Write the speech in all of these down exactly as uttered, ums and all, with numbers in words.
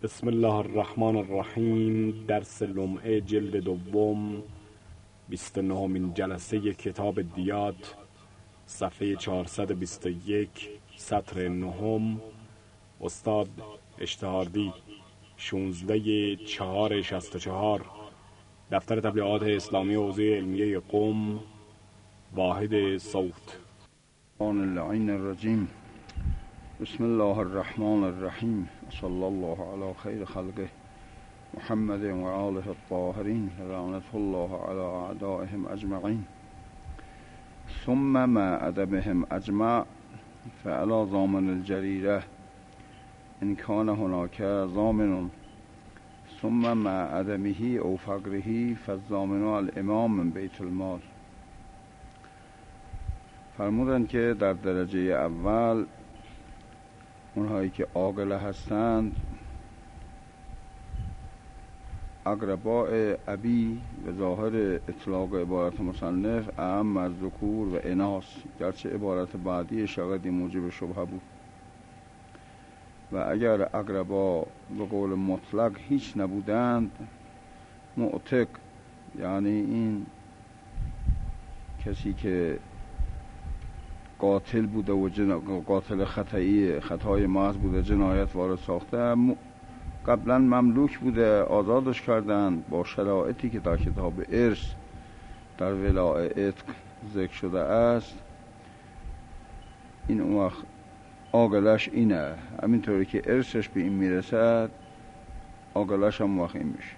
بسم الله الرحمن الرحیم. درس لمعه جلد دوم، بیست و نهمین جلسه کتاب دیات، صفحه چهارصد و بیست و یک، سطر نهم. استاد اشتهاردی، شانزده چهار شصت و چهار. دفتر تبلیغات اسلامی حوزه علمیه قم، واحد صوت. اللعین الرجیم. بسم الله الرحمن الرحیم. صلی الله علی خیر خلقه محمد و آله الطاهرین، لعنت الله علی اعدائهم اجمعین. ثم مع عدمهم اجمع فعلى ضامن الجریره ان کان هناک ضامن، ثم مع عدمه او فقره فالضامن الامام من بیت المال. فرمودند که در درجه اول اونهایی که عاقله هستند، اقرباء ابی به ظاهر اطلاق عبارت مصنف اعم از ذکور و اناث، گرچه عبارت بعدی شاید موجب شبهه بود. و اگر اقربا به قول مطلق هیچ نبودند، معتق یعنی این کسی که قاتل بوده و جنا... قاتل خطایی خطای محض بوده، جنایت وارد ساخته، قبلا مملوک بوده، آزادش کردند با شرایطی که در کتاب ارث در ولاء عتق ذکر شده است. این اون وقت عاقلش اینه، همینطوری که ارثش به این میرسد عاقلش هم وقت این میشه.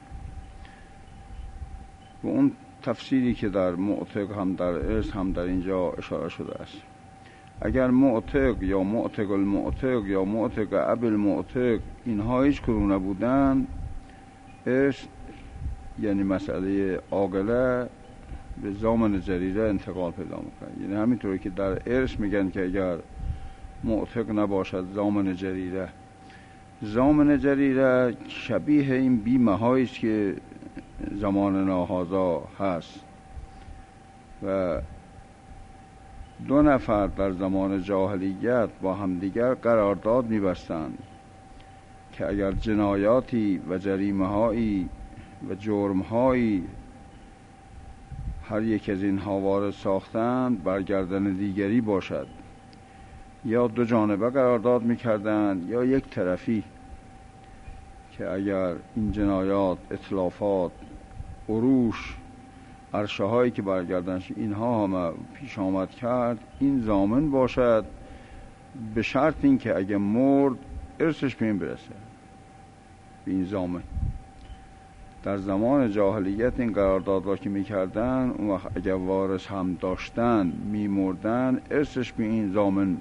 و اون تفسیری که در معتق هم در ارث هم در اینجا اشاره شده است. اگر معتق یا معتق المعتق یا معتق اب المعتق اینها هیچ کدوم نبودن، ارث یعنی مسئله عاقله به ضامن جریره انتقال پیدا میکنه. یعنی همینطوری که در ارث میگن که اگر معتق نباشد ضامن جریره، ضامن جریره شبیه این بیمه هایی است که زمان ناهازا هست. و دو نفر در زمان جاهلیت با همدیگر قرارداد می‌بستند که اگر جنایاتی و جریمه‌هایی و جرم‌هایی هر یک از اینها وارد ساختند، برگردن دیگری باشد. یا دو جانبه قرارداد می‌کردند یا یک طرفی، که اگر این جنایات، اتلافات، عروش، عرشه هایی که برگردنش اینها هم پیش آمد کرد، این ضامن باشد، به شرط این که اگه مرد ارثش به این برسه، به این ضامن. در زمان جاهلیت این قرارداد را که میکردن، اون وقت اگه وارث هم داشتن میمردن، ارثش به این ضامن.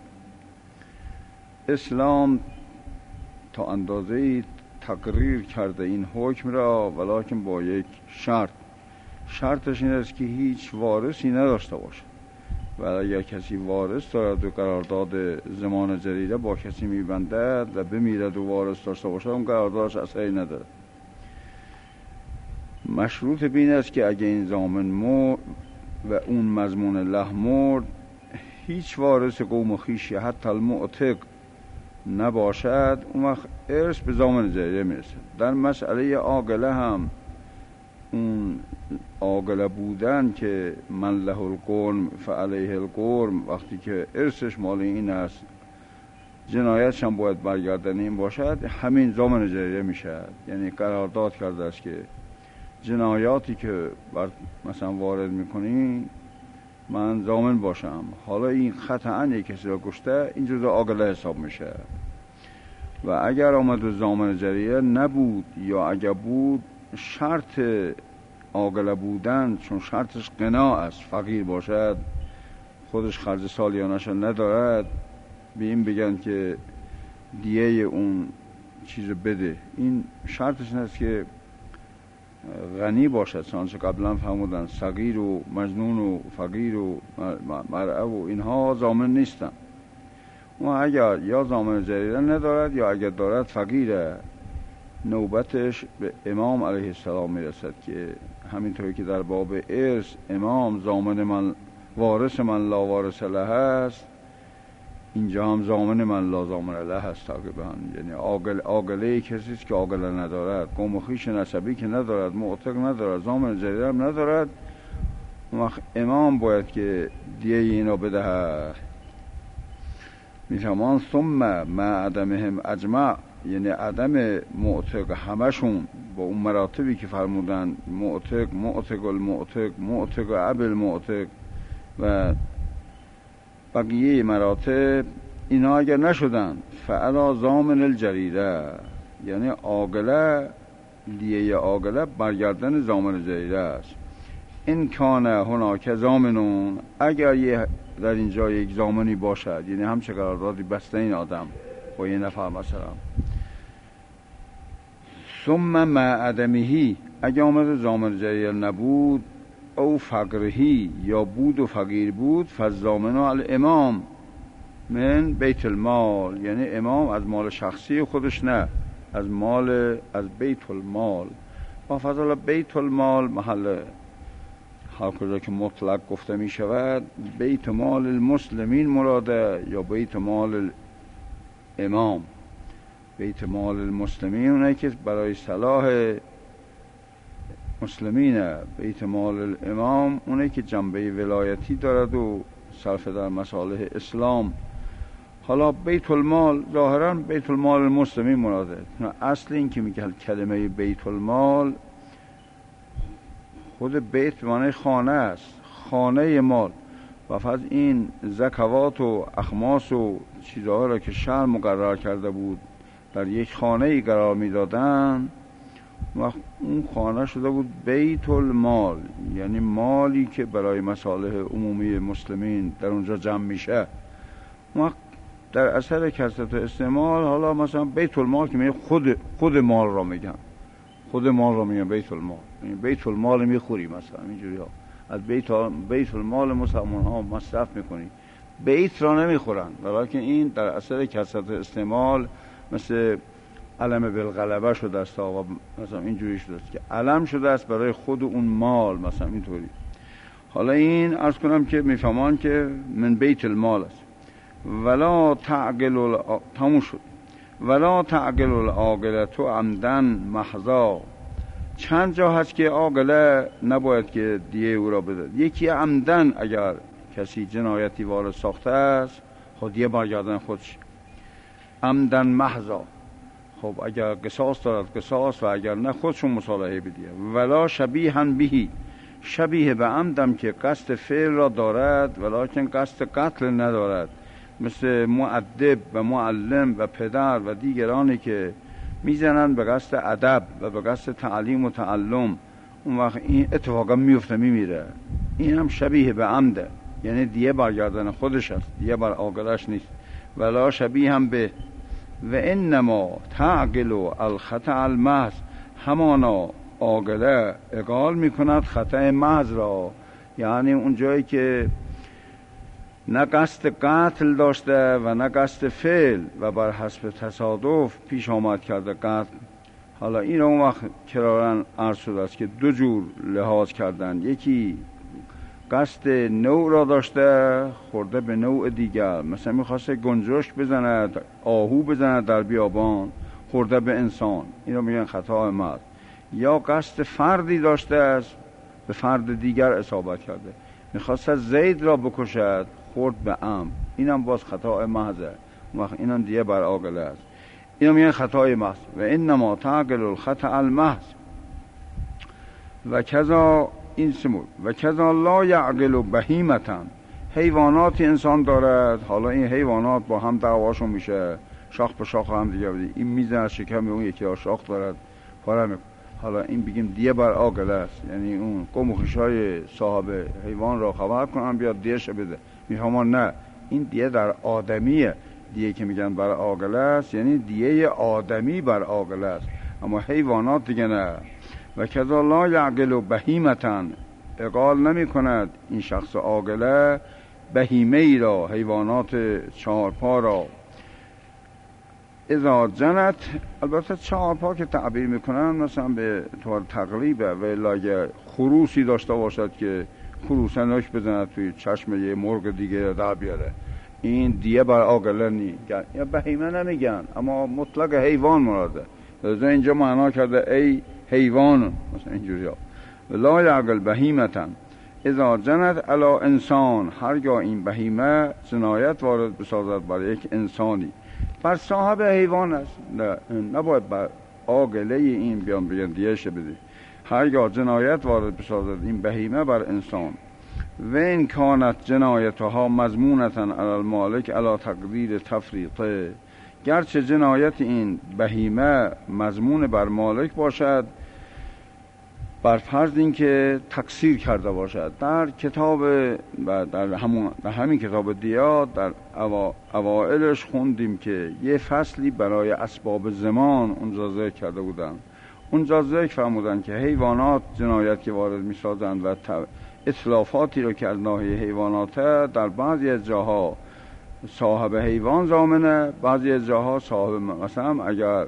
اسلام تا اندازه‌ای تقریر کرده این حکم را، ولکن با یک شرط. شرطش این است که هیچ وارثی نداشته باشه. و اگر کسی وارث دارد و قرارداد زمان جریره با کسی میبندد و بمیرد و وارث داشته باشه، اون قراردادش اثری نداره. مشروط بین است که اگر این ضامن مرد و اون مضمون له مرد، هیچ وارث قوم و خویشی حتی المعتق نباشد، اون وقت ارث به ضامن جریره میرسه. در مسئله عاقله هم اون عاقله بودن که من له القرم فعلیه القرم، وقتی که ارثش مال این است، جنایتش هم باید برگردن این باشد، همین ضامن جریره میشه. یعنی قرارداد کرده است که جنایاتی که بر مثلا وارد میکنی من ضامن باشم. حالا این خطأ یک کسی را کشته، این جزء عاقله حساب میشه. و اگر آمد و ضامن جریره نبود، یا اگر بود، شرط عاقله بودن چون شرطش غنا است، فقیر باشد، خودش خرج سالیانش ندارد، به این بگن که دیه اون چیز بده. این شرطش این است که غنی باشد. چنانچه قبلا فرمودن صغیر و مجنون و فقیر و مرأة و اینها ضامن نیستن. و اگر یا ضامن جریره ندارد یا اگر دارد فقیره، نوبتش به امام علیه السلام میرسد که همینطوری که در باب ارث امام ضامن من وارث من لا وارث له است، اینجا هم ضامن من لا ضامن له هست تقریبا، یعنی عاقل عاقله کسی است که عاقله ندارد، قوم و خویش نسبی که ندارد، معتق ندارد، ضامن جریده هم ندارد، اون وقت امام باید که دیه اینا بدهد. میفهمان ثم مع عدمهم اجمع، یعنی عدم معتق همشون با اون مراتبی که فرمودن، معتق، معتق المعتق، معتق اب المعتق و بقیه مراتب، اینا اگر نشدن فعلا ضامن الجریده، یعنی عاقله دیه عاقله برگردن ضامن جریده است. این کان هناک ضامنون، اگر یه در اینجا یک ضامنی باشد، یعنی همچه قراردادی بسته این آدم با یه نفر مثلا، ثم مع عدمهی، اگر آمد ضامن جریده نبود، او فقرهی یا بود و فقیر بود، فالضامن الامام من بیت المال، یعنی امام از مال شخصی خودش نه، از مال از بیت المال. و فضل بیت المال محل هر کجا که مطلق گفته می شود بیت مال المسلمین مراده یا بیت مال الامام. بیت مال المسلمین اونه که برای صلاح مسلمینه، بیت مال الامام اونه که جنبه ولایتی دارد و صرف در مصالح اسلام. حالا بیت المال ظاهرا بیت المال المسلمین مراده، اصل این که میگه کلمه بیت المال خود بیت معنی خانه است، خانه مال، و فقط این زکوات و اخماس و چیزها را که شرع مقرر کرده بود در یک خانه ای قرار میدادن، وقت اون خانه شده بود بیت المال، یعنی مالی که برای مصالح عمومی مسلمین در اونجا جمع میشه. وقت در اثر کثرت استعمال، حالا مثلا بیت المال که میگه خود خود مال را میگن، خود مال را میگن بیت المال، یعنی بیت المال میخوری مثلا اینجوری ها، از بیت بیت المال مسلمان ها مصرف میکنی، بیت را نمیخورن، ولیکن این در اثر کثرت استعمال مثل علم بالغلبه شده است، آقا مثلا اینجوری شده است که علم شده است برای خود اون مال مثلا اینطوری. حالا این عرض کنم که میفهمان که من بیت المال است. ولا تعقل الع... تموم شد. ولا تعقل العاقلة عمدا محضا، چند جا هست که عاقله نباید که دیه او را بده. یکی عمدن، اگر کسی جنایتی وارد ساخته است خود دیه برگردن خودش، عمدن محضا. خب اگر قصاص دارد قصاص، و اگر نه خودشون مصالحه بدیه. ولا شبیها بهی، شبیه به عمدم که قصد فعل را دارد ولیکن قصد قتل ندارد، مثل مؤدب و معلم و پدر و دیگرانی که میزنن به قصد ادب و به قصد تعلیم و تعلم، اون وقت این اتفاقا میفته میمیره، این هم شبیه به عمده، یعنی دیه برگردن خودش است، دیه بر عاقلش نیست. ولا شبیه هم به و انما تعقل الخطأ المحض، همانا عاقله اقال میکند خطأ محض را، یعنی اون جایی که نه قصد قتل داشته و نه قصد فعل و بر حسب تصادف پیش آمد کرده قتل. حالا این اون وقت کرارن عرض شده است که دو جور لحاظ کردن، یکی قصد نوع را داشته خورده به نوع دیگر، مثلا میخواسته گنجشک بزند، آهو بزند در بیابان خورده به انسان، این رو میگن خطا محض. یا قصد فردی داشته است به فرد دیگر اصابت کرده، میخواسته زید را بکشد خورد به عمد، اینم باز خطا محضه، وقت اینم دیگه بر عاقله است، اینم میگن خطای محض. و انما تعقل الخطأ المحض و کذا این سمود و کذا لا یعقل بهیمتا، حیواناتی انسان دارد، حالا این حیوانات با هم دعواشون میشه، شاخ به شاخ هم دیگه بدی، این میزن از شکم اون یکی ها شاخ دارد پاره میکنه، حالا این بگیم دیه بر عاقله است، یعنی اون قوم و خویشای صاحب حیوان را خبر کنن بیاد دیهش بده، میفهمان نه این دیه در آدمیه، دیه که میگن بر عاقله است یعنی دیه آدمی بر عاقله است، اما حیوانات دیگه نه. و کذا لا یعقل بهیمتا، اقال نمی کند این شخص عاقله بهیمه ای را، حیوانات چهارپا را، اذا جنت، البته چهارپا که تعبیر میکنن مثلا به طور تقریبه، و الا خروسی داشته باشد که خروسناش بزند توی چشم یه مرغ دیگه در بیاره، این دیه بر عاقله نی، یا بهیمه نمیگن اما مطلق حیوان مراده. لذا اینجا معنا کرده ای حیوان، مثلا اینجوری ها. لا یعقل بهیمتن اذا جنت علی انسان، هرگاه این بهیمه جنایت وارد بسازد بر یک انسانی، بر صاحب حیوان است، نه نباید بر عاقله این بیان بگن دیهش بده. هرگاه جنایت وارد بسازد این بهیمه بر انسان، و این کانت جنایتها مضمونتن علی المالک علی تقدیر تفریطه، گرچه جنایت این بهیمه مضمون بر مالک باشد بر فرض این که تقصیر کرده باشد. در کتاب و در همون در همین کتاب دیات در اوا... اوائلش خوندیم که یه فصلی برای اسباب زمان اونجا ذکر کرده بودن. اونجا ذکر فرمودن که حیوانات جنایت که وارد می سازند و اتلافاتی رو که از ناحیه حیوانات در بعضی از جاها صاحب حیوان ضامنه، بعضی از جاها صاحب، مثلا اگر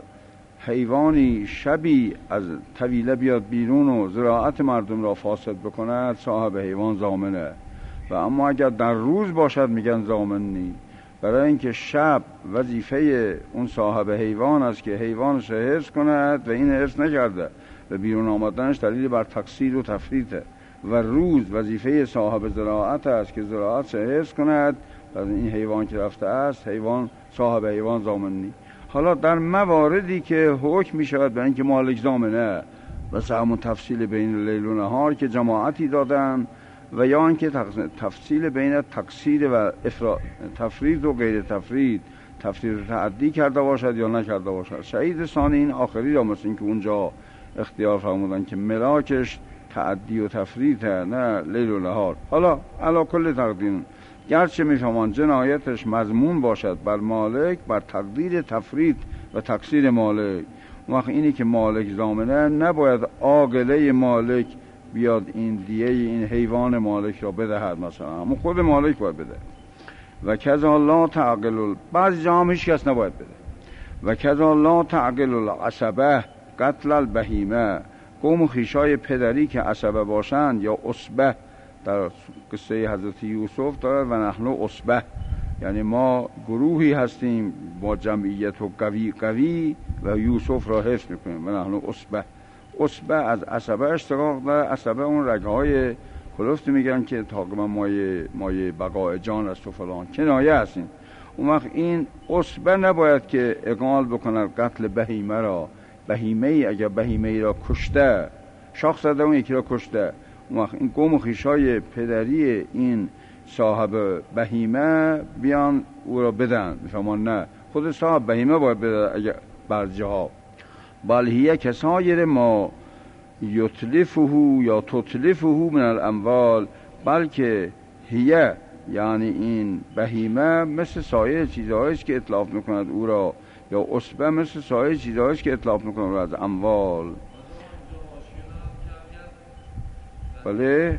حیوانی شبی از طویله بیاد بیرون و زراعت مردم را فاسد بکند صاحب حیوان ضامنه، و اما اگر در روز باشد میگن ضامن نی، برای اینکه شب وظیفه اون صاحب حیوان است که حیوانش را حفظ کند و این حفظ نکرده و بیرون آمدنش دلیل بر تقصیر و تفریطه، و روز وظیفه صاحب زراعت است که زراعت را حفظ کند و این حیوان که رفته است حیوان صاحب حیوان ضامن نی. حالا در مواردی که حکم می شود به اینکه مالک ضامنه، مثل همون تفصیل بین لیل و نهار که جماعتی دادن، و یا اینکه تفصیل بین تقصیر و تفرید و غیر تفرید، تفرید تعدی کرده باشد یا نکرده باشد. شهید ثانی این آخری را مثل اینکه اونجا اختیار فرمودن که ملاکش تعدی و تفرید نه لیل و نهار. حالا علا کل تقدیم گرچه میفهمان جنایتش مضمون باشد بر مالک بر تقدیر تفرید و تقصیر مالک، وقت اینی که مالک ضامنه نباید عاقله مالک بیاد این دیه این حیوان مالک را بدهد، مثلا همون خود مالک باید بده. و کذا لا تعقل، بعضی جا هم هیچ کس نباید بده. و کذا لا تعقل العصبه قتل البهیمه، قوم و خیشای پدری که عصبه باشند یا عصبه، در قصه حضرت یوسف دارد و نحن عصبه، یعنی ما گروهی هستیم با جمعیت و قوی قوی و یوسف را حفظ میکنیم و نحن عصبه. عصبه از عصبه اشتقاق داره. عصبه اون رگهای خلفت میگن که تقریبا مایه مایه بقای جان است و فلان، کنایه هستیم. اون وقت این عصبه نباید که اقال بکند قتل بهیمه را. بهیمه ای اگر بهیمه ای را کشته، شاخ زده اون یکی را کشته، اون وقت این قوم و خیشای پدری این صاحب بهیمه بیان او را بدن. میفهمان نه خود صاحب بهیمه باید بده اگر بعضی ها. بل هیه کسایر ما یتلفه یا تتلفه من الاموال، بلکه هیه یعنی این بهیمه مثل سایر چیزهاییست که اطلاف میکند او را، یا عصبه مثل سایر چیزهاییست که اطلاف میکند او را از اموال. بله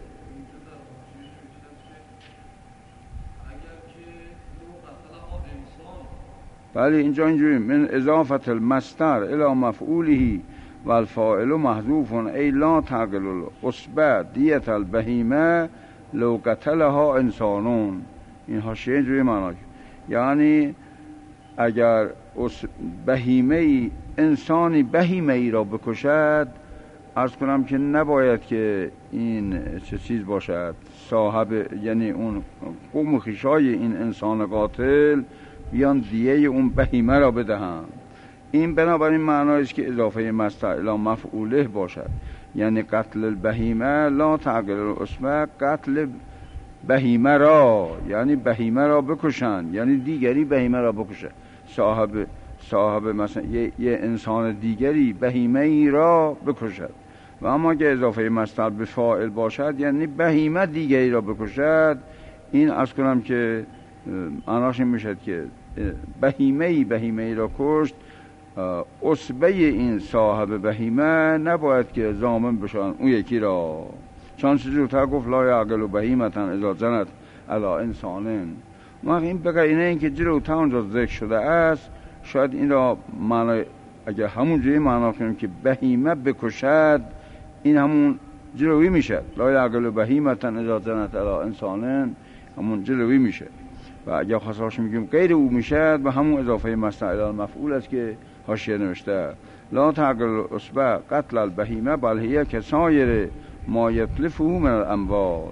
بله اینجا اینجوری من اضافت المصدر الى مفعوله و الفاعل محذوف ای لا تعقل العصبه دیت البهیمه لو قتلها انسانون. این حاشیه اینجوری معنی، یعنی اگر بهیمه ای انسانی بهیمه ای را بکشد، عرض کنم که نباید که این چه چیز باشد صاحب، یعنی اون قوم و خیشای این انسان قاتل بیان دیه اون بهیمه را بدهند. این بنابراین معنایش که اضافه مصدر الی مفعوله باشد، یعنی قتل البهیمه لا تعقل العصبه، قتل بهیمه را یعنی بهیمه را بکشند، یعنی دیگری بهیمه را بکشه. صاحب صاحب مثلا یه, یه انسان دیگری بهیمه ای را بکشد. و اما که اضافه مصدر به فاعل باشد یعنی بهیمه دیگری را بکشد، این عرض کنم که معناش این میشد که بهیمه ای بهیمه ای را کشت، عصبه این صاحب بهیمه نباید که ضامن بشن اون یکی را، چون زودتر گفت لا یعقل بهیمتن اذا جنت علی انسانن. ما این بقیه این که جلوتر اونجا ذکر شده است، شاید این را معنی اگر همون جوری معنا کنیم که بهیمه بکشد، این همون جلوی میشه لا یعقل بهیمتن اذا جنت علی انسانن، همون جلوی میشه. و اگر خاصش میگیم غیر او میشد و همون اضافه مصدر الی مفعول است که حاشیه نوشته لا تعقل العصبه قتل البهیمه بل هی کسایر ما یتلفه من الاموال.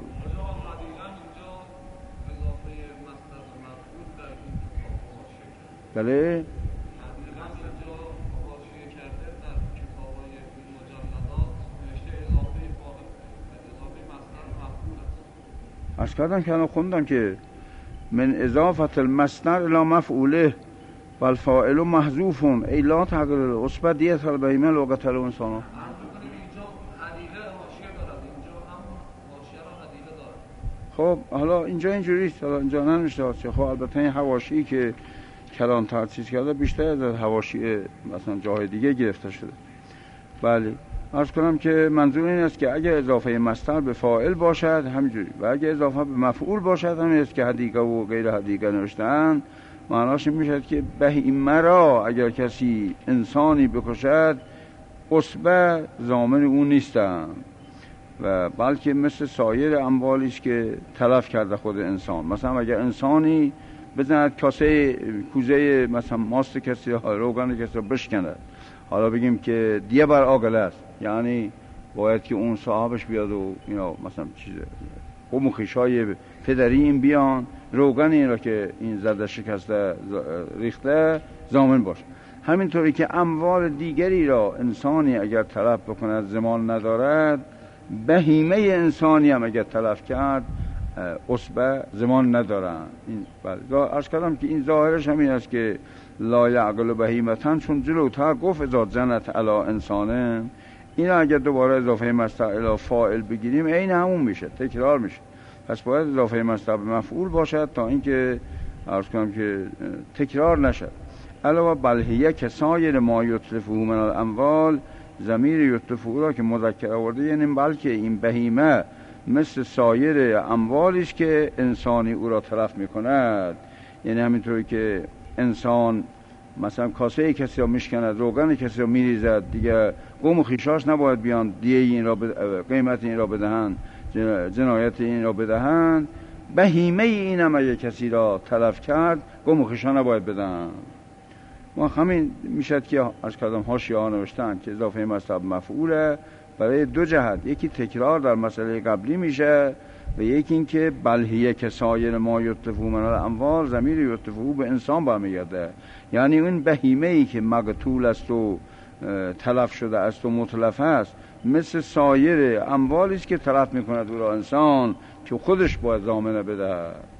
بله عرض کردم که الان خوندم که من اضافت المصدر الی مفعوله والفاعل محذوف ای لا تعقل العصبه دیت البهیمه لو قتل الانسان. خب حالا اینجا اینجوریست، حالا اینجا ننوشته خب البته این حواشی که کلان ترتیب کرده بیشتر از حواشی مثلا جای دیگه گرفته شده. بله عرض کنم که منظور این است که اگه اضافه مصدر به فاعل باشد همینجوری و اگه اضافه به مفعول باشد همین است که حدیقه و غیر حدیقه نوشتن. معناش این میشد که بهیمه را اگر کسی انسانی بکشد عصبه ضامن اون نیستن و بلکه مثل سایر اموالی است که تلف کرده خود انسان. مثلا اگر انسانی بزند کاسه کوزه مثلا ماست کسی روغن کسی رو بشکند، حالا بگیم که دیه بر عاقله است، یعنی باید که اون صاحبش بیاد و اینا مثلا چیزه قوم و خویشای پدری این بیان روغن این را که این زده شکسته ریخته ضامن باشه. همینطوری که اموال دیگری را انسانی اگر تلف بکند زمان ندارد، بهیمه انسانی هم اگر تلف کرد عصبه زمان ندارن. این بله عرض کردم که این ظاهرش همین است که لا یعقل بهیمتن، چون جلوتر گفت اذا جنت علی انسانه، این اگر دوباره اضافه مصدر الی فاعل بگیریم عین همون میشه، تکرار میشه. پس باید اضافه مصدر به مفعول باشد تا اینکه عرض کنم که تکرار نشد. علاوه بل هی کسایر ما یتلفه من الاموال، ضمیر یتلفه را که مذکر آورده یعنی بلکه این بهیمه مثل سایر اموالی است که انسانی او را تلف میکند. یعنی همینطوری که انسان مثلا کاسه کسی را میشکند، روغن کسی را میریزد، دیگه قوم و خویشاش نباید بیان دیه این را بد... قیمت این را بدهند، جنایت این را بدهند. بهیمه این هم اگه کسی را تلف کرد قوم و خویشا نباید بدهند. ما همین میشد که از کردم حاشیه ها نوشتن که اضافه مصدر مفعوله برای دو جهت، یکی تکرار در مسئله قبلی میشه و یکی این که بل هی کسایر ما یتلفه من الاموال، ضمیر یتلفه به انسان برمیگرده. یعنی اون بهیمه ای که مقتول است و تلف شده است و متلف است مثل سایر اموالی است که تلف میکند او را انسان که خودش باید ضامنه بده.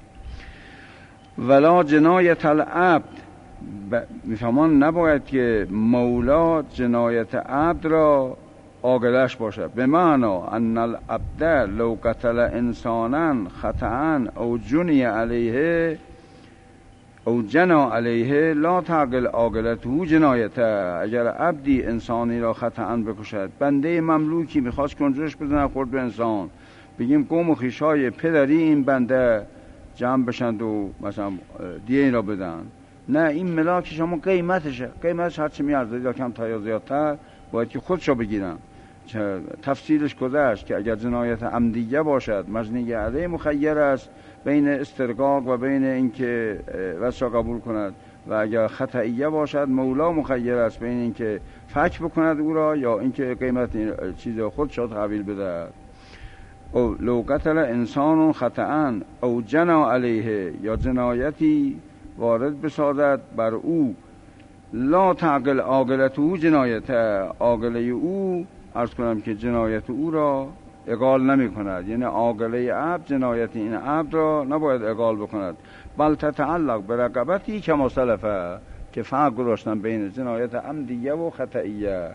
ولا جنایت العبد، میفهمان نباید که مولا جنایت عبد را عاقلش باشد. به معنا ان العبد لو قتل انسانا خطأ او جنی علیه او جنا علیه لا تعقل عاقلته جنایته. اگر عبدی انسانی را خطأ بکشد، بنده مملوکی میخواست کنجوش بزنه خورد به انسان، بگیم قوم و خویشای پدری این بنده جمع بشند و مثلا دیه این را بدن، نه این ملاک شما قیمتشه، قیمتش هرچی میارزه یا کم تا یا زیادتر باید که خودشو بگیرن. تفصیلش گذشت که اگر جنایت عمدیه باشد مجنی علیه مخیر است بین استرقاق و بین اینکه وصف قبول کند، و اگر خطئیه باشد مولا مخیر است بین اینکه فک بکند او را یا اینکه قیمت چیز خودش را تحویل بده. او لو قتل انسان خطأ او جنا علیه، یا جنایتی وارد بسازد بر او، لا تعقل عاقلته جنایت، عاقله او عرض کنم که جنایت او را اقال نمی کند. یعنی عاقله عبد جنایت این عبد را نباید اقال بکند، بل تتعلق به رقبتی کما سلفه، که فرق گذاشتن بین جنایت عمدیه و خطئیه.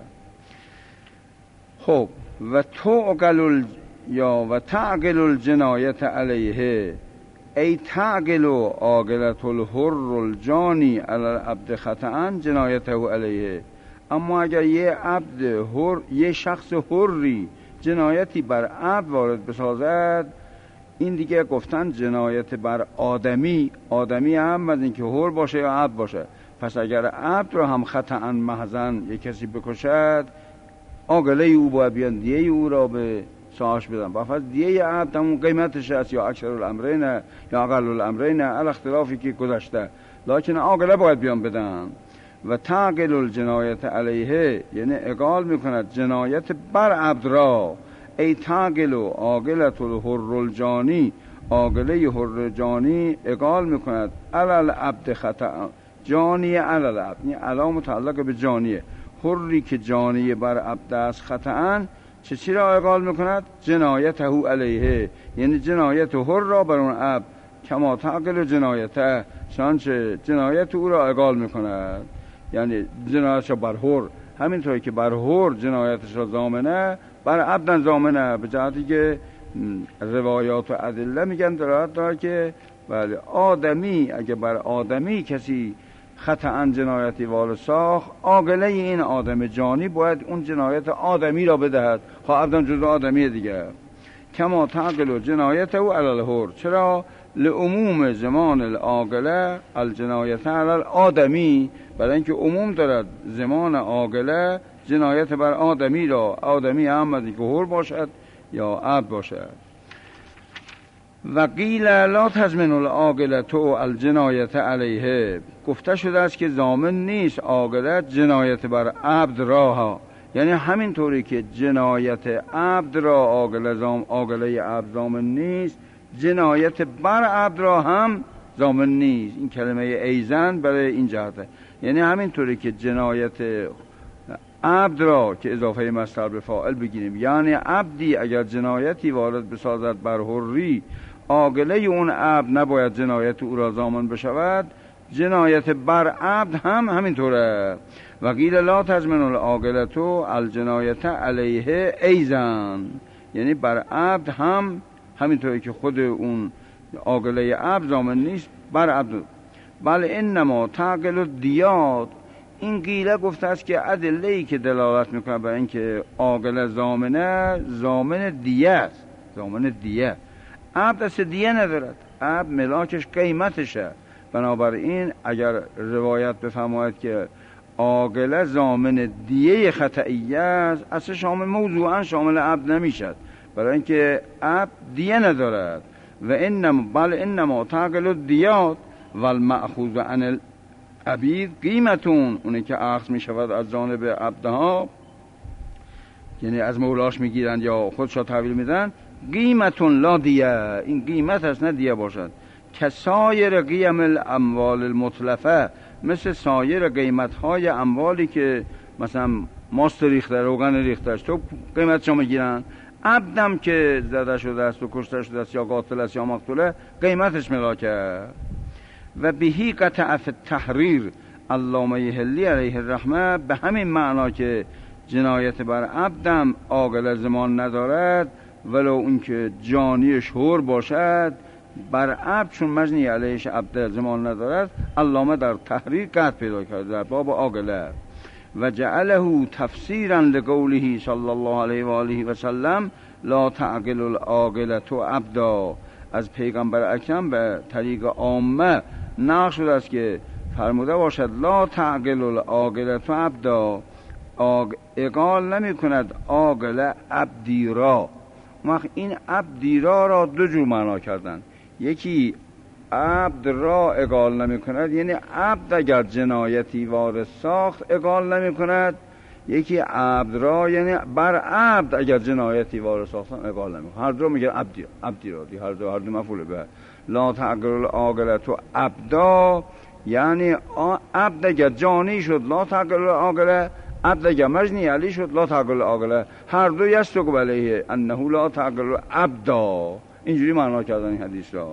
خب و تعقل یا و تعقل الجنایت علیه ای تعقل عاقلة الحر الجانی علی العبد خطأ جنایته علیه. اما اگر یه عبد حر، یه شخص حری جنایتی بر عبد وارد بسازد، این دیگه گفتن جنایت بر آدمی، آدمی هم از اینکه حر باشه یا عبد باشه. پس اگر عبد رو هم خطأ محضاً یک کسی بکشد، عاقله او باید بیان دیه او را به ساهاش بدن. بفرض دیه عبد همون قیمتش هست، یا اکثر الامرین یا اقل الامرین، ال اختلافی که گذشته، لکن عاقله باید بیان بدن. و تعقل الجنایت علیه، یعنی اقال میکند جنایت بر عبد را. ای تعقل و عاقلت الحر الجانی، عاقله حر جانی اقال میکند علل عبد خطا، جانی علل عبد، یعنی علا متعلق به جانیه، حری که جانی بر عبد است خطا، چه چی را اقال میکند؟ جنایت هو علیه، یعنی جنایت حر را بر اون عبد. کما تعقل جنایته، چنانچه جنایت او را اقال میکند، یعنی جنایتش بر حر، همینطوری که بر حر جنایتش را ضامنه، بر عبد ضامنه. به جهتی که روایات و ادله میگن دارد داره که بله آدمی، اگه بر آدمی کسی خطأ جنایتی وارد ساخت، عاقله این آدم جانی باید اون جنایت آدمی را بدهد، خواه عبدم جزء آدمی دیگه. کما تعقل جنایت او علی الحر، چرا؟ لعموم زمان العاقله الجنایت علی الآدمی، برای اینکه عموم دارد زمان عاقله جنایت بر آدمی را، آدمی احمدی که حر باشد یا عبد باشد. و قیل لا تضمن العاقله تو الجنایت علیه، گفته شده است که ضامن نیست عاقله جنایت بر عبد را ها، یعنی همین طوری که جنایت عبد را عاقله زام عاقله عبد ضامن نیست، جنایت بر عبد را هم ضامن نیست. این کلمه ایزن برای این جهته، یعنی همین طوری که جنایت عبد را که اضافه مصدر به فاعل بگیریم، یعنی عبدی اگر جنایتی وارد بسازد بر حری، عاقله اون عبد نباید جنایت او را ضامن بشود، جنایت بر عبد هم همینطوره. و قیل لا تضمن العاقله تو الجنایت علیه ایزن، یعنی بر عبد هم همینطوری که خود اون عاقله عبد ضامن نیست بر عبد. بل انما تعقل الدیات، این قیله گفته است که ادله‌ای که دلالت میکنه بر اینکه عاقله ضامنه، ضامن دیه است، ضامن دیه. عبد است دیه ندارد، عبد ملاکش قیمتشه. بنابراین اگر روایت بفرماید که عاقله ضامن دیه خطئیه است، اصلا شامل موضوعا شامل عبد نمیشد، برای اینکه عبد دیه ندارد. و انما بل انما تعقل الدیات والمأخوذ عن العبید قیمتون، اونه که اخذ می شود از جانب عبدها، یعنی از مولاش میگیرند یا خودشا تحویل میدن، قیمتون لا دیه، این قیمت است نه دیه باشد. که سایر قیم الاموال المتلفه، مثل سایر قیمت های اموالی که مثلا ماست ریخته، روغن ریختش، تو قیمتشو میگیرن. عبدم که زده شده است و کشته شده است یا قاتل است یا مقتوله، قیمتش ملاکه. و بهی قطع فی التحریر علامه حلی علیه الرحمه، به همین معنا که جنایت بر عبدم عاقله زمان ندارد، ولو اون که جانیش حر باشد، بر عبد چون مجنی علیهش عبد زمان ندارد، علامه در تحریر قطع پیدا کرده در باب عاقله. و جعله تفسیرا لقوله صلی الله علیه و آله و سلم لا تعقل العاقله تو عبدا، از پیغمبر اکرم به طریق عامه نقل شده است که فرموده باشد لا تعقل العاقله تو عبدا، اقال نمی کند عاقله عبدی را. وقت این عبدی را را دو جور معنا کردن، یکی عبد را اقال نمی کند، یعنی عبد اگر جنایتی وارد ساخت اقال نمی کند، یکی عبد را یعنی بر عبد اگر جنایتی وارد ساختن اقال نمی کند. هر دو میگه عبدی عبدی را دی، هر دو هر دو مفعول به. لا تعقل العاقله تو عبدا، یعنی عبد اگر جانی شد لا تعقل العاقله، عبد اگر مجنی علی شد لا تعقل العاقله، هر دو یستق علیه انه لا تعقل عبدا. اینجوری معنا کردن این حدیث را،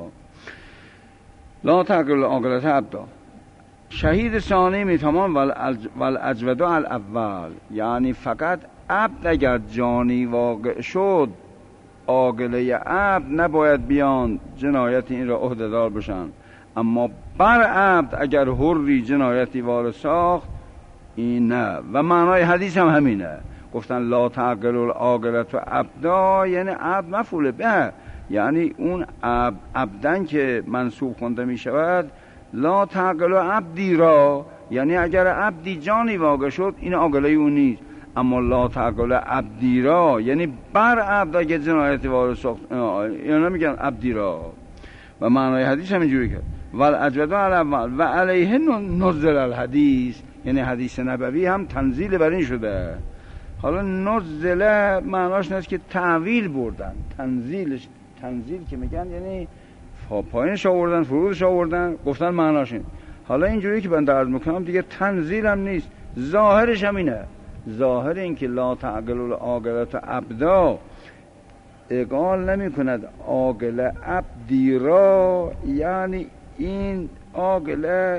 لا تعقل العاقله عبدا. شهید ثانی میتمان والاجود الاول، یعنی فقط عبد اگر جانی واقع شد، عاقله عبد نباید بیان جنایت این را عهده‌دار بشن، اما بر عبد اگر حری جنایتی وارد ساخت این نه. و معنای حدیث هم همینه، گفتن لا تعقل العاقله عبدا، یعنی عبد مفعول به، یعنی اون عبد عبدن که منصوب خونده می شود، لا تعقل عبدی را، یعنی اگر عبدی جانی واقع شد این عاقله اون نیست، اما لا تعقل عبدی را، یعنی بر عبد اگه جنایتی وارد ساخت، اینا میگن عبدی را. و معنای حدیث هم اینجوری کرد ول اجود الاول و علیه نزل الحدیث، یعنی حدیث نبوی هم تنزیل بر این شده. حالا نزل معناش نیست که تعویل بردن، تنزیلش، تنزیل که میگن یعنی پایینش آوردن، فرودش آوردن، گفتن معناش این. حالا اینجوری که من عرض میکنم دیگه تنزیل هم نیست، ظاهرش هم اینه. ظاهر این که لا تعقل العاقلة عبدا، اقال نمی کند عاقل عبدی را، یعنی این عاقل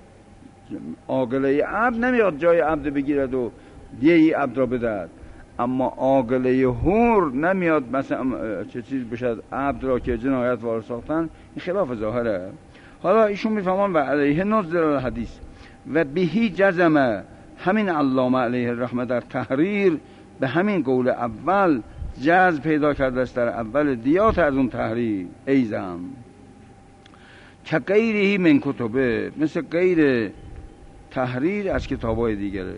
عاقله عبد نمیاد جای عبد بگیرد و دیگه عبد را بدهد، اما عاقله حور نمیاد مثلا چه چیز بشد عبد را که جنایت وارد ساختن، این خلاف ظاهره. حالا ایشون میفهمان و علیه نزل الحدیث و بهی جزمه، همین علامه علیه الرحمه در تحریر به همین قول اول جزم پیدا کرده است در اول دیات از اون تحریر. ایزم که غیرهی من کتبه، مثل غیر تحریر از کتابای دیگرش.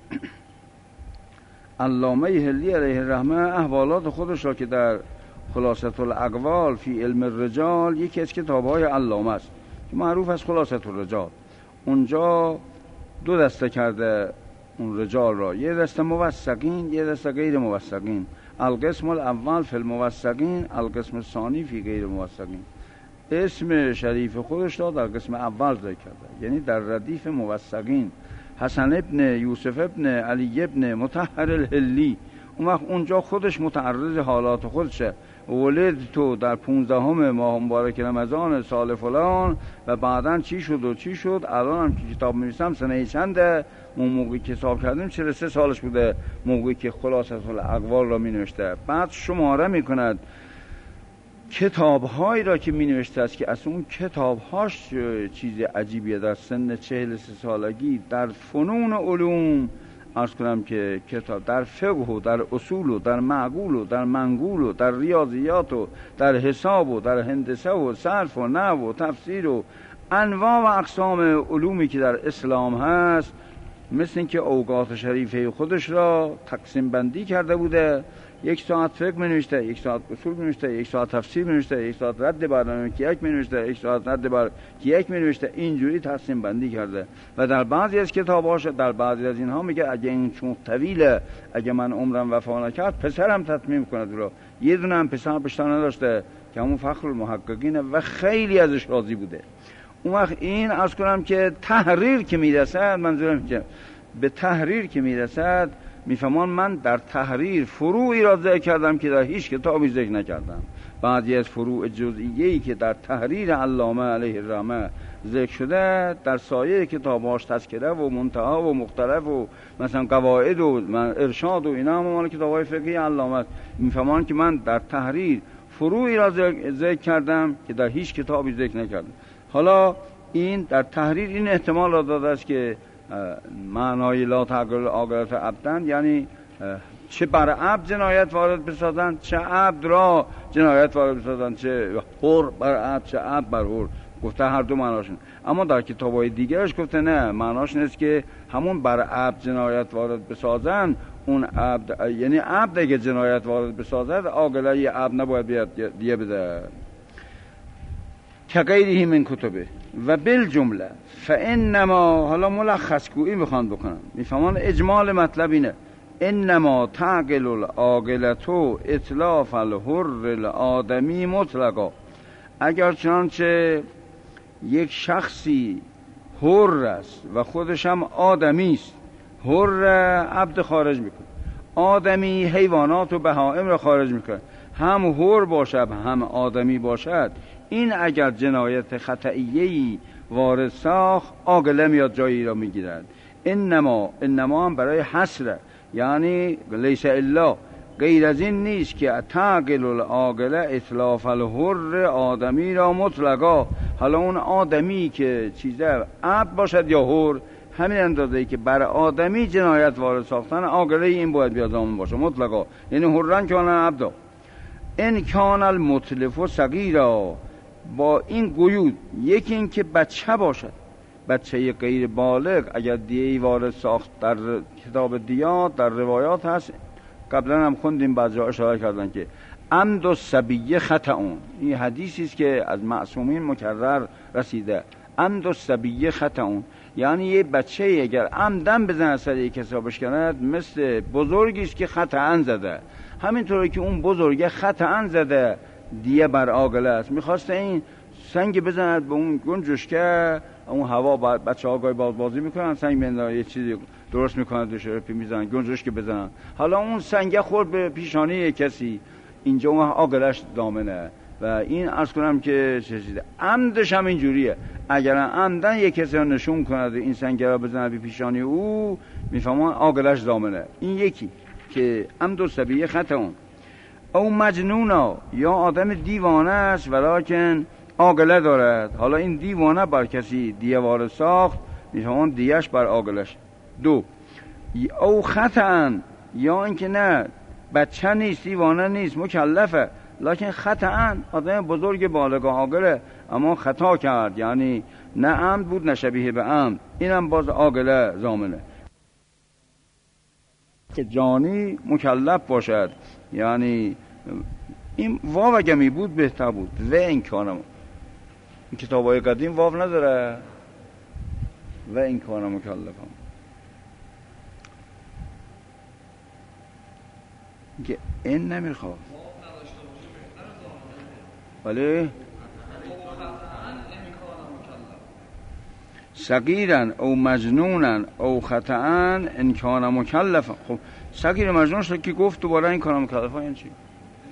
علامه هلی علیه الرحمه احوالات خودش را که در خلاصة الاقوال فی علم الرجال، یکی از کتابهای علامه است که معروف از خلاصة الرجال، اونجا دو دسته کرده اون رجال را، یه دسته موثقین، یه دسته غیر موثقین. القسم الاول فی الموثقین، القسم الثانی فی غیر موثقین. اسم شریف خودش را در قسم اول ذکر کرده، یعنی در ردیف موثقین حسن ابن یوسف ابن علی ابن مطهر الهلی. اون وقت اونجا خودش متعرض حالات خودشه، ولد تو در پونزدهم ماه مبارک رمضان سال فلان و بعداً چی شد و چی شد. الان هم که کتاب می‌نویسم سنه چنده، اون موقعی که حساب کردیم چهل و سه سالش بوده موقعی که خلاصه الاقوال را می‌نوشته. بعد شماره می‌کند کتاب‌هایی را که می‌نوشته است که اصلا اون کتاب‌هاش چیز عجیبیه. در سن چهل و سه سالگی در فنون علوم، عرض کنم که کتاب در فقه و در اصول و در معقول و در منقول و در ریاضیات و در حساب و در هندسه و صرف و نحو و تفسیر و انواع و اقسام علومی که در اسلام هست، مثل این که اوقات شریفه خودش را تقسیم بندی کرده بوده. یک ساعت فقه می نوشته، یک ساعت اصول می نوشته، یک ساعت تفسیر می نوشته، یک ساعت رد بر کیک می نوشته، یک ساعت رد بر کیک می نوشته. اینجوری تقسیم بندی کرده. و در بعضی از کتاباش، در بعضی از اینها میگه اگه این چون طویله، اگه من عمرم وفا نکرد پسرم تتمیم کند را. یه دونه هم پسر پشتا نداشته که همون فخر المحققینه و خیلی ازش راضی بوده. اون وقت این عرض کنم که تحریر که میرسد، منظورم که به تحریر که میرسد، میفهمان من در تحریر فروعی را ذکر کردم که در هیچ کتابی ذکر نکردم. بعضی از فروع جزئیه‌ای که در تحریر علامه علیه الرحمه ذکر شده در سایر کتاباش تذکره و منتها و مختلف و مثلا قواعد و ارشاد و اینا هم مال کتاب‌های فقهی علامه. میفهمان که من در تحریر فروعی را ذکر کردم که در هیچ کتابی ذکر نکردم. حالا این در تحریر این احتمال را داده است که معنای لا تعقل العاقلة عبدا، یعنی چه بر عبد جنایت وارد بسازند، چه عبد را جنایت وارد بسازند، چه حر بر عبد، چه عبد بر حر. گفته هر دو معناشون. اما در کتاب‌های دیگرش گفته نه، معناش نیست که همون بر عبد جنایت وارد بسازند، اون عبد یعنی عبد اگه جنایت وارد بسازد عاقله عبد نباید بیاد دیگه بده. که غیره من کتبه و بالجمله فانما، حالا ملخص گویی میخوان بکنم، میفهمان اجمال مطلب اینه، انما تعقل العاقلة اتلاف الحر الآدمی مطلقا. اگر چنانچه یک شخصی حر است و خودش هم آدمی است، حر عبد خارج میکنه، آدمی حیوانات و بهائم را خارج میکنه، هم حر باشد هم آدمی باشد، این اگر جنایت خطئیه‌ای وارد ساخت عاقله میاد جایی را میگیرد. انما، انما هم برای حصر، یعنی لیس الا، غیر از این نیست که تعقل العاقله اتلاف الحر آدمی را مطلقا. حالا اون آدمی که چیزه عبد باشد یا حر، همین اندازه‌ای که بر آدمی جنایت وارد ساختن عاقله این باید بیاد زمان باشه مطلقا، یعنی حرن کان عبدا. ان کان المتلف صغیرا، با این قیود، یکی این که بچه باشد، بچه غیر بالغ اگر دیه‌ای وارد ساخت در کتاب دیات در روایات هست، قبلا هم خوندیم بعضی ها اشاره کردن که عمد الصبی خطأ، این حدیثی است که از معصومین مکرر رسیده، عمد الصبی خطأ، یعنی یه بچه اگر عمدن بزنه سر یک کسی را بشکند مثل بزرگی است که خطأ زده، همینطوری که اون بزرگ خطأ زده دیه بر عاقله است. میخواسته این سنگ بزند به اون گنجشکه، اون هوا بچه ها گاهی باز بازی میکنن، سنگ بزنن یه چیزی درست میکنن دوش رپی میزنن گنجشک بزنن، حالا اون سنگ خورد به پیشانی کسی، اینجا اون عاقلش ضامنه. و این عرض کنم که چه چیزه عمدش هم اینجوریه، اگر عمدن یک کسی رو نشون کند این سنگ را بزنه به پیشانی او، میفهمن عاقلش ضامنه. این یکی که عمد الصبی خطأ. او مجنونا، یا آدم دیوانه است ولکن عاقله دارد، حالا این دیوانه بر کسی دیه وارد ساخت، میفهمن دیهش بر عاقلش. دو، او خطأ، یا اینکه نه بچه نیست دیوانه نیست مکلفه، لکن خطأ آدم بزرگ بالغ عاقله اما خطا کرد، یعنی نه عمد بود نه شبیه به عمد، اینم باز عاقله ضامنه. که جانی مکلف باشد، یعنی این واو اگه می بود بهتر بود. و این کارم این کتاب های قدیم واو نداره، و این کارم مکلفم که این نمیخواد ولی صغیرن او مجنونن او خطأن ان کان مکلفا. خب صغیر مجنون شد که گفت دوباره این کان مکلفا یعنی چی؟ اگر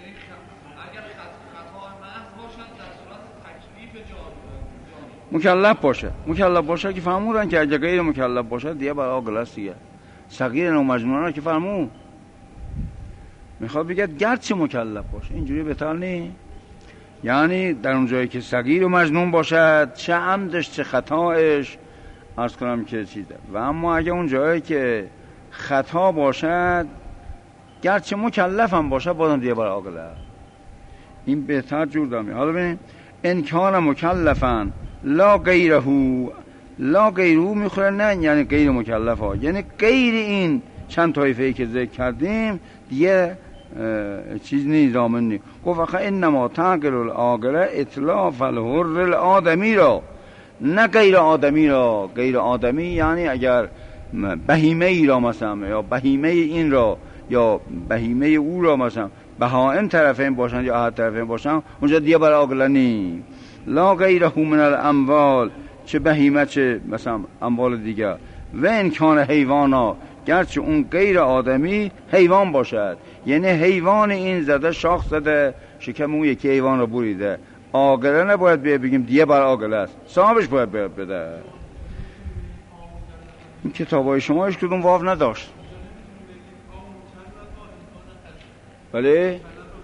خطا محض باشد در صورت تکلیف جان مکلف باشه، مکلف باشه که فهمودن که اگه غیر مکلف باشه دیگه برای عاقل است دیگه. صغیرن او مجنونن که فرمود میخواد بگه گرچه مکلف باشه اینجوری بهتر نیست، یعنی در اون جایی که صغیر و مجنون باشد چه عمدش چه خطاش عرض کنم که چیزه. و اما اگه اون جایی که خطا باشد گرچه مکلف هم باشه بازم دیگه برای عاقله، این بهتر جور دارم. حالا ببینیم ان کان مکلفن لا غیره، لا غیره میخوره نه یعنی غیر مکلف ها، یعنی غیر این چند طایفه‌ای که ذکر کردیم دیگه چیز نیست، ضامن نیست. گفت آخه انما تعقل العاقله اتلاف الحر الآدمی را، نه غیر آدمی را. غیر آدمی یعنی اگر بهیمه ای را مثلا یا بهیمه این را یا بهیمه او را مثلا بهائم طرفین باشن یا احد طرفین باشن اونجا دیگه برای عاقله نیست. لا غیره من الاموال، چه بهیمه چه مثلا اموال دیگر. و ان کان حیوانا، گرچه اون غیر آدمی حیوان باشد، یعنی حیوان این زده شاخ زده شکم اون یکی حیوان رو بریده، عاقله نباید بگیم دیگه بر عاقله است، صاحبش باید بده. این کتابای شما هیچ کدوم واو نداشت بله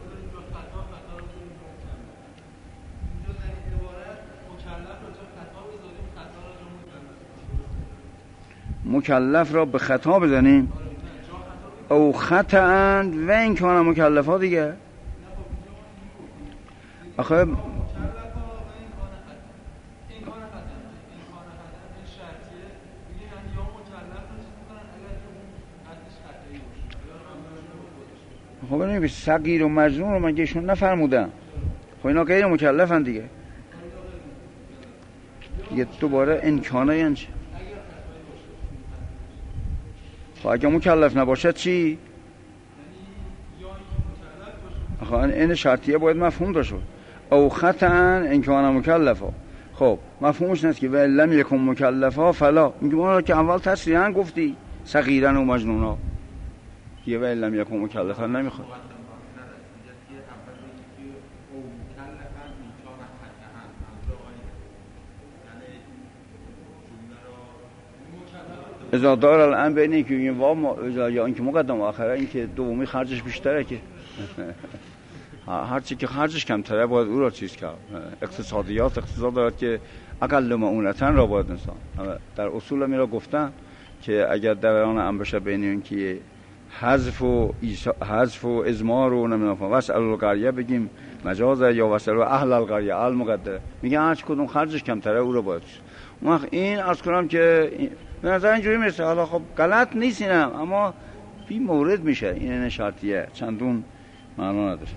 مکلف را به خطا بزنیم او خطأ و این کانه مکلف ها دیگه. آخه خب ببینید صغیر و مجنون رو مگه ایشون نفرمودن؟ خب اینا غیر مکلفن دیگه. یه دوباره امکانه یعنی چی؟ خب اگه مکلف نباشه چی؟ خب این شرطیه باید مفهوم داشته او خطأ امکانه مکلفه. خب مفهومش نیست که ولم یکن مکلفا فلا، میگه ما که اول تصریحا گفتی صغیرن و مجنونا یه ولم یکن مکلفا نمیخواد. اذا دار الان بینی که این واو یا اینکه مقدم آخره اینکه دومی خرجش بیشتره که هرچی که خرجش کمتره باید او را چیز کرد. اقتصادیات اقتصاد دارد که اقل معونتن را باید انسان در اصول می را گفتن که اگر در آن هم بشه بین این که حذف و حذف و ازمار و نمیدونم وسع القریه بگیم مجاز یا وسع اهل القریه المقدره، میگه هر کدوم خرجش کمتره او را باید وقت این عرض کنم که به نظر اینجوری میرسه، حالا خب غلط نیست اینم، اما بی مورد میشه، این شرطیه چندون معنا نداره.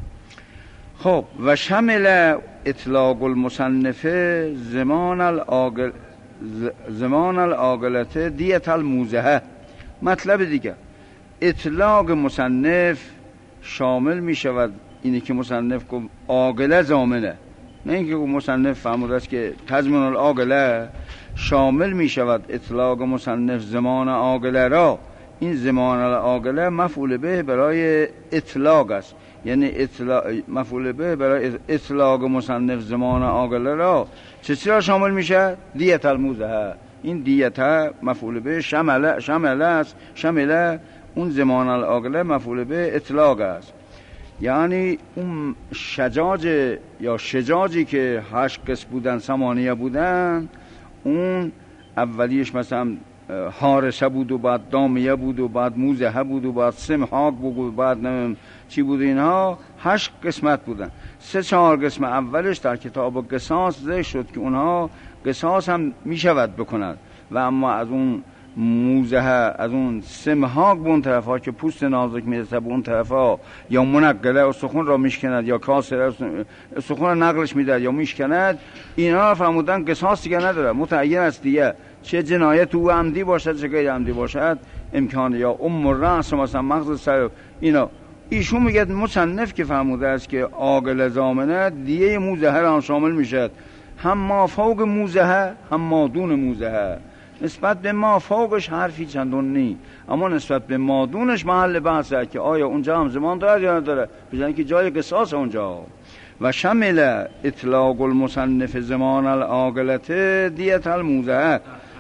خب و شمل اطلاق المصنف زمان العاقل زمان العاقلت دیت الموزهه. مطلب دیگه اطلاق مصنف شامل می شود اینی که مصنف کو عاقله ضامنه، نه اینکه مصنف فرموده است که تضمن العاقله، شامل می شود اطلاق مصنف زمان عاقله را. این زمان العاقله مفعول به برای اطلاق است، یعنی اطلاق مفعول به برای اطلاق مصنف زمان عاقله را چه چیزا شامل میشه؟ دیت الموزه. این دیت مفعول به شمله شمله است، شمله اون زمان العاقله مفعول به اطلاق است. یعنی اون شجاج یا شجاجی که هشت قسم بودن، ثمانیه بودن، اون اولیش مثلا حارسه بود و بعد دامیه بود و بعد موزه بود و بعد سمحاق بود و بعد چی بود، اینها هشت قسمت بودن. سه چهار قسم اولش در کتاب قصاص ذکر شد که اونها قصاص هم می شود بکند، و اما از اون موزه، از اون سمحاق به اون طرف ها که پوست نازک میرسه به اون طرف ها، یا منقله سخون را میشکند یا کاسره سخون را نقلش میدهد یا میشکند، اینا را فرمودن قصاص دیگه نداره، متعین است دیگه، چه جنایت او عمدی باشد چه غیر عمدی باشد امکان، یا ام الرأس مثلا مغز سر اینا. ایشون میگه مصنف که فرموده است که عاقل ضامنه دیه موزه را هم شامل میشد، هم ما فوق موزه هم ما دون موزه. نسبت به ما فوقش حرفی چندون نی، اما نسبت به ما دونش محل بحثه که آیا اونجا هم زمان داره یا نداره، بجن که جای قصاص اونجا. و شمل اطلاق المصنف زمان العاقلت دیت الموزه.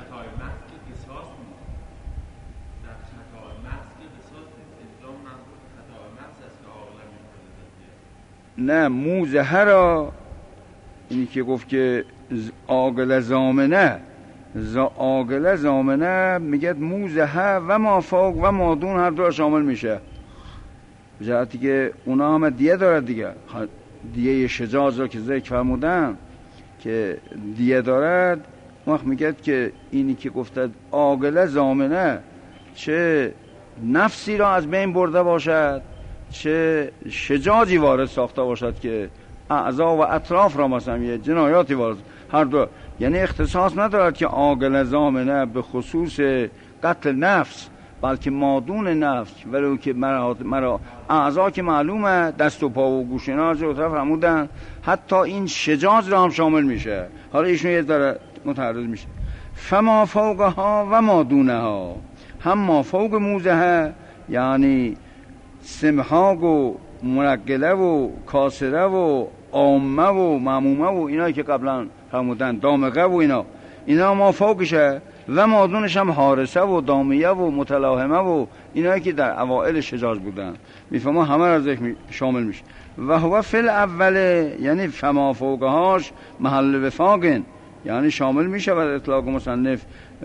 نه موزه را اینی که گفت که عاقل ضامنه، عاقل ضامنه میگه موزه و ما فوق و ما دون هر دو شامل میشه، جهتی که اونا هم دیه دارد دیگه. دیه شجاج را که ذکر فرمودن که دیه دارد، وقت میگه که اینی که گفته عاقل ضامنه چه نفسی را از بین برده باشد چه شجاجی وارد ساخته باشد که اعضا و اطراف را مثلا یه جنایاتی وارد، هر دو، یعنی اختصاص ندارد که عاقل ضامنه به خصوص قتل نفس، بلکه مادون نفس، ولو که مرا, مرا اعضا که معلومه دست و پا و گوش اینا رو طرف فرمودن، حتی این شجاج را هم شامل میشه. حالا ایشون یه داره متعرض میشه فما فوقها و ما دونها، هم ما فوق موزه یعنی سمحاق و منقله و کاسره و عامه و معمومه و اینایی که قبلا فرمودن، دامغه و اینا، اینا ما فوقشه، و مادونش هم حارسه و دامیه و متلاهمه و اینایی که در اوائل شجاج بودن، میفهمه همه را ذکر شامل میشه. و هو فل اوله یعنی فما فوقهاش محل وفاقن، یعنی شامل میشه و اطلاق مصنف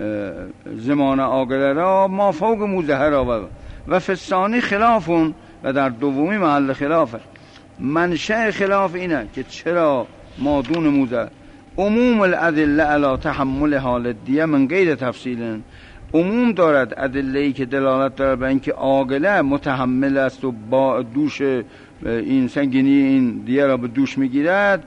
زمان عاقله را ما فوق موزه را، و و فستانی خلافون، و در دومی محل خلافه. منشأ خلاف اینه که چرا مادون موزه. عموم الادله علی تحمل حال دیه من غیر تفصیل، عموم دارد ادله‌ای که دلالت دارد به اینکه عاقله متحمل است و با دوش این سنگینی این دیه را به دوش میگیرد،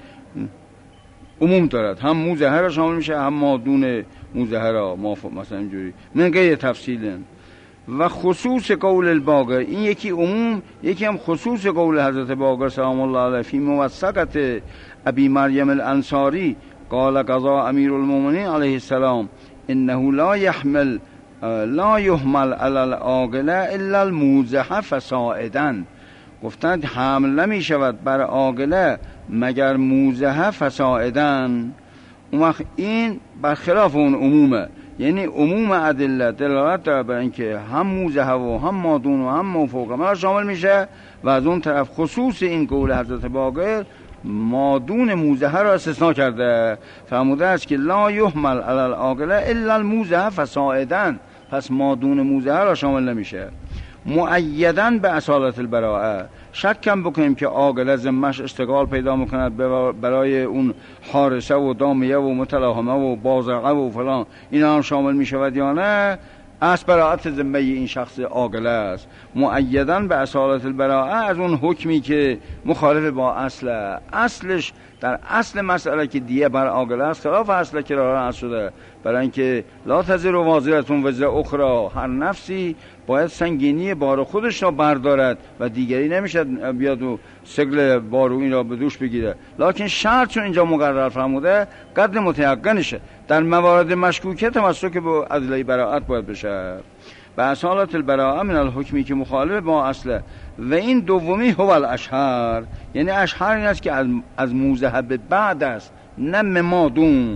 عموم دارد، هم موزه را شامل میشه هم مادون موزه را، مثلا اینجوری من غیر تفصیل. و خصوص قول الباقر، این یکی عموم یکی هم خصوص قول حضرت باقر سلام الله علیه فی موثقت ابی مریم الانصاری قال قضا امیر المؤمنین علیه السلام انه لا يحمل لا يحمل على العاقله الا الموزه فسائدا. گفتند حمل نمی شود بر عاقله مگر موزه فسائدا. اون وقت این برخلاف اون عمومه، یعنی عموم ادله دلالت داره بر اینکه هم موزه و هم مادون و هم موفوق ما شامل میشه، و از اون طرف خصوص این قول حضرت باقر مادون موزه را استثناء کرده، فرموده است که لا یحمل علی العاقله الا الموزه فسائدا، پس مادون موزه را شامل نمیشه. مؤیداً به اصالت البراءه. شکم بکنیم که عاقله ذمه‌اش اشتغال پیدا میکند برای اون حارسه و دامیه و متلاهمه و بازرقه و فلان، اینا هم شامل میشود یا نه؟ اصل براءت ذمه این شخص عاقله است. مؤیداً به اصالت البراءه، از اون حکمی که مخالف با اصل. اصلش در اصل مسئله که دیه بر عاقله است خلاف اصل که راه اصل شده، برای اینکه لا تزر وازرة وزر اخرى، هر نفسی باید سنگینی بار خودش را بردارد و دیگری نمیشه بیاد و سگل بار این را به دوش بگیره. لکن شرط چون اینجا مقرر فرموده قدر متیقنشه، در موارد مشکوکه تمسک به ادله براءت باید بشه. به اصالت البراءه من الحکمی که مخالف با اصله. و این دومی هو الاشهر، یعنی اشهر این است که از, از موزهب بعد است، نه ممادون.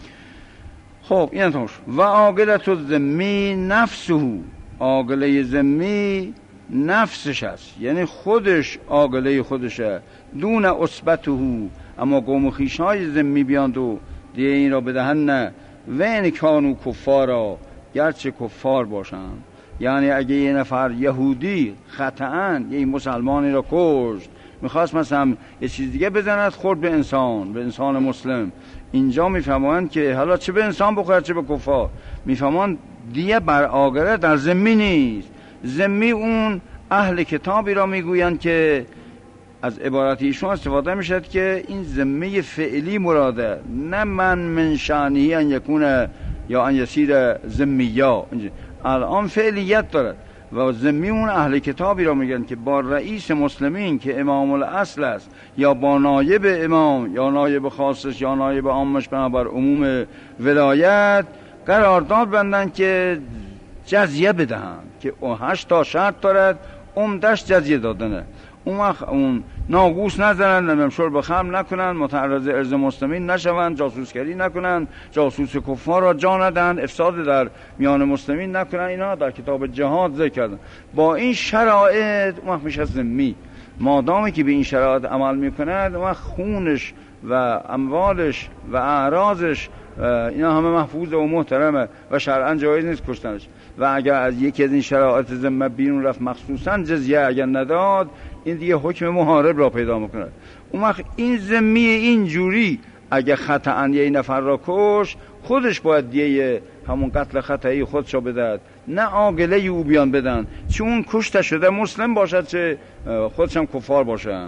خب این تماش. و عاقلة الذمی نفسه، عاقله ذمی نفسش است، یعنی خودش عاقله خودشه. دون اصبته، اما قوم و خویش‌های ذمی بیاند و دیگه این را بدهن نه. و این کانو کفارا، گرچه کفار باشند. یعنی اگه یه نفر یهودی خطأً یه مسلمانی را کشت، میخواست مثلا یه چیز دیگه بزند، خورد به انسان، به انسان مسلم، اینجا میفهمند که حالا چه به انسان بخورد چه به کفار، میفهمند دیگه بر عاقله در ذمی نیست. ذمی اون اهل کتابی را میگویند که از عبارت ایشون استفاده میشد که این ذمی فعلی مراده، نه من من شأنه ان یکون یا ان یصیر ذمیا. الان فعلیت دارد و ذمی اون اهل کتابی را میگن که با رئیس مسلمین که امام الاصل است، یا با نایب امام یا نایب خاصش یا نایب عامش بنابر عموم ولایت قرارداد بندن که جزیه بدهند، که هشت تا شرط دارد، عمدش جزیه دادنه. اون وقت اون ناقوس نزنن، نمیم شرب خمر نکنن، متعرض ارض مسلمین نشوند، جاسوسگری نکنن، جاسوس کفار را جا ندن، افساد در میان مسلمین نکنن. اینا در کتاب جهاد ذکر کردن. با این شرایط اون وقت میشه ذمی. مادامی که به این شرایط عمل میکند، اون وقت خونش و اموالش و اعراضش اینا همه محفوظه و محترمه و شرعاً جایز نیست کشتنش. و اگر از یکی از این شرایط ذمه بیرون رفت، مخصوصاً جزیه اگر نداد، این دیگه حکم محارب را پیدا میکنه. اون وقت این ذمی این جوری اگر خطأً یه نفر را کش، خودش باید دیگه همون قتل خطایی خودشو بدهد، نه عاقله او بیان بدن، چون اون کشته شده مسلم باشد چه خودش هم کفار باشن.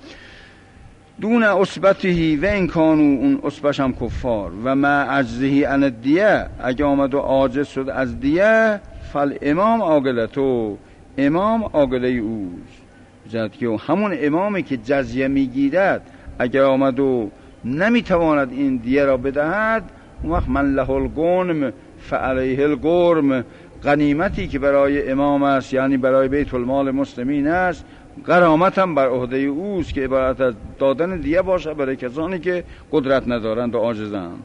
دون اصبته و این کانو، اون اصبش هم کفار. و ما عجزهی عن الدیه، اگه آمد و عاجز شد از دیه، فل امام عاقلتو، امام عاقله اوست. جد که همون امامی که جزیه میگیرد اگر آمد و نمیتواند این دیه را بدهد، اون وقت من له الغنم فعلیه الغرم، غنیمتی که برای امام است، یعنی برای بیت المال مسلمین است، غرامت هم بر عهده اوست که عبارت از دادن دیه باشه برای کسانی که قدرت ندارند و عاجزند.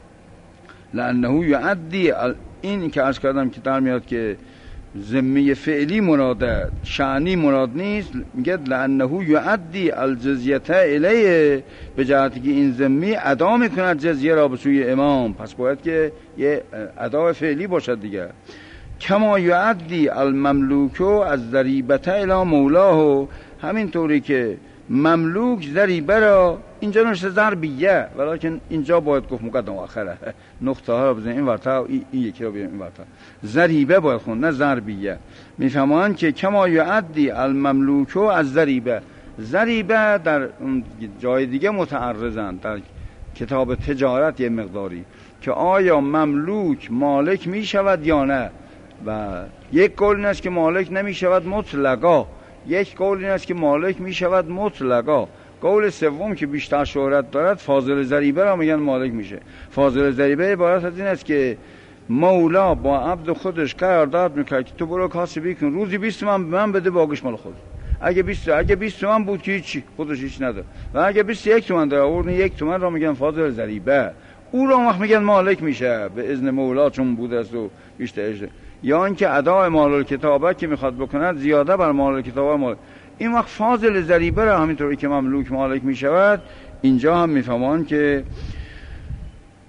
لانه یعدی، این که عرض کردم که در میاد که ذمی فعلی مراده، شأنی مراد نیست. میگه لانه یعدی الجزیه الیه، به جهتی که این ذمی ادا میکند جزیه را به سوی امام، پس باید که یه ادا فعلی باشد دیگه. کما یعدی المملوک از ضریبته الی مولاه، همین طوری که مملوک ضریبه را، اینجا نوشته ضربیه ولیکن اینجا باید گفت مقدم آخره، نقطه ها را بزنیم این ورطه این یکی را بیاریم این ورطه، ضریبه باید خوند نه ضربیه. میفهمند که کما یعدی المملوک از ضریبه، ضریبه در جای دیگه متعرضند در کتاب تجارت یه مقداری، که آیا مملوک مالک می شود یا نه. و یک قول این است که مالک نمی شود مطلقا، یک قول این است که مالک می شود مطلقا. قول سوم که بیشتر شهرت دارد، فاضل ضریبه را میگن مالک میشه. فاضل ضریبه عبارت از این است که مولا با عبد خودش قرارداد میکنه که تو برو کاسبی کن، روزی بیست تومن به من بده، باقیش مال خود. اگه بیست اگه بیست تومن بود که هیچی، خودش هیچ نداره. و اگه بیست و یک تومن داره، اون یک تومن را میگن فاضل ضریبه، او را وقت میگن مالک میشه به اذن مولا، چون بوده است و بیشترش. یا اینکه ادای مال الکتابه که میخواد بکند زیاده بر مال الکتابه مال، این وقت فاضل ضریبه را همینطوری که مملوک مالک میشود. اینجا هم میفهمان که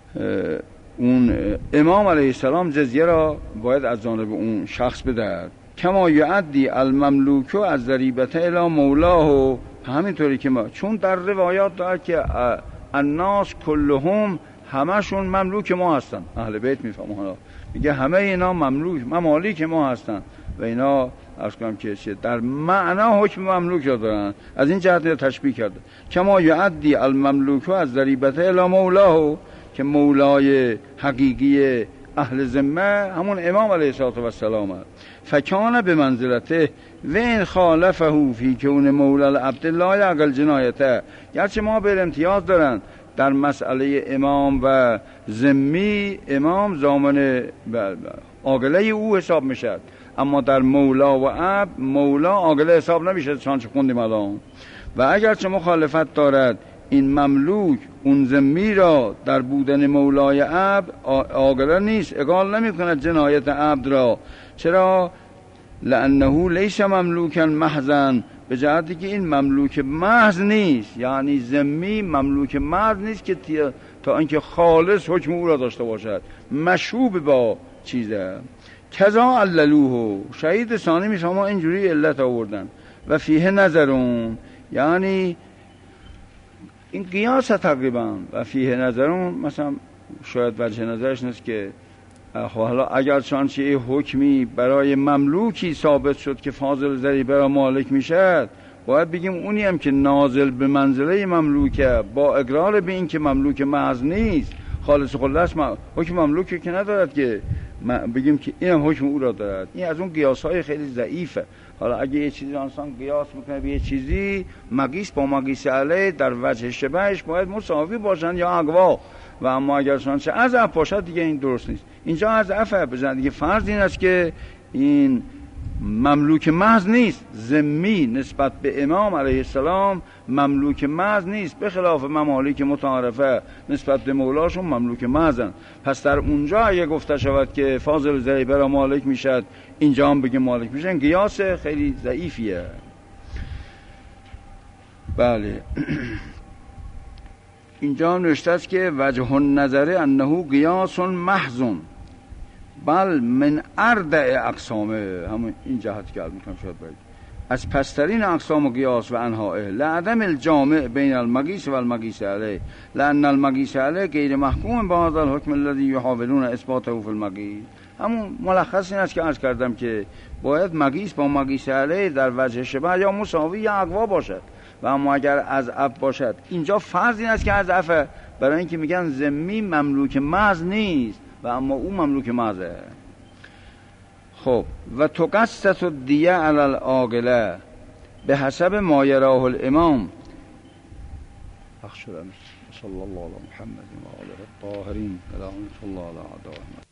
اون امام علیه السلام جزیه را باید از جانب اون شخص بدهد. کما یعدی المملوک از ضریبته الی مولاه. همینطوری که ما چون در روایات داره که الناس کلهم همشون مملوک ما هستن. اهل بیت میفهمه حالا میگه همه اینا مملوک ممالیک ما هستن و اینا عرض کنم که در معنا حکم مملوک را دارن. از این جهت تشبیه کرده کما یعدی المملوک از ضریبته الی مولاه، که مولای حقیقی اهل ذمه همون امام علیه السلام است. فکان به منزلته و این خالفه فی کون مولا العبد لا یعقل جنایته. گرچه ما به امتیاز دارن در مسئله امام و ذمی، امام ضامن عاقله او حساب میشد، اما در مولا و عبد مولا عاقله حساب نمیشه چنانچه خوندیم الان. و اگرچه مخالفت دارد این مملوک اون ذمی را در بودن مولای عبد عاقله نیست، اقال نمی کند جنایت عبد را. چرا؟ لانه لیس مملوکا محضا، به جهتی که این مملوک محض نیست، یعنی ذمی مملوک محض نیست که تا اینکه خالص حکم او را داشته باشد، مشوب با چیزه. کذا عللوه، شهید ثانی میفهمه اینجوری علت آوردن. و فیه نظرون، یعنی این قیاس تقریبا. و فیه نظرون مثلا شاید وجه نظرش نیست که حالا اگر چانچه حکمی برای مملوکی ثابت شد که فاضل ضریبه را مالک میشد، باید بگیم اونی هم که نازل به منزله مملوکه با اقرار به این که مملوک محض نیست، خالص خالص حکم مملوکی که ندارد که بگیم که این هم حکم او را دارد. این از اون قیاس های خیلی ضعیفه. حالا اگه یه چیزی انسان قیاس میکنه به یه چیزی، مقیس با مقیس علیه در وجه شبهش باید مساوی باشن یا اقوا. و اما اگر چنانچه از اف باشد دیگه این درست نیست. اینجا از اف بزن دیگه. فرض این است که این مملوک محض نیست، ذمی نسبت به امام علیه السلام مملوک محض نیست، به خلاف ممالک متعارفه نسبت به مولاشون مملوک محضن. پس در اونجا اگه گفته شود که فاضل ضریبه را مالک میشد، اینجا هم بگه مالک میشن، قیاس خیلی ضعیفیه. بله اینجا نوشته است که وجه النظر انه قیاس محض بل من اردع اقسامه. همون این جهت که میکنم شاید باید از پسترین اقسام قیاس و انواعه لعدم الجامع بین المقیس و المقیس علیه، لان المقیس علیه غیر محکوم با هذا الحکم الذي يحاولون اثباته فی المقیس. همون ملخص این است که عرض کردم که باید مقیس با مقیس علیه در وجه شبه یا مساوی یا اقوا باشد. و اما اگر از اف باشد، اینجا فرض این است که از اف، برای اینکه میگن ذمی مملوک محض نیست و اما او مملوک محضه. خب و تقصت الدیه علی العاقله به حسب ما یراه الامام. اخشرم صلی الله علی محمد و آله الطاهرین. اللهم صل علی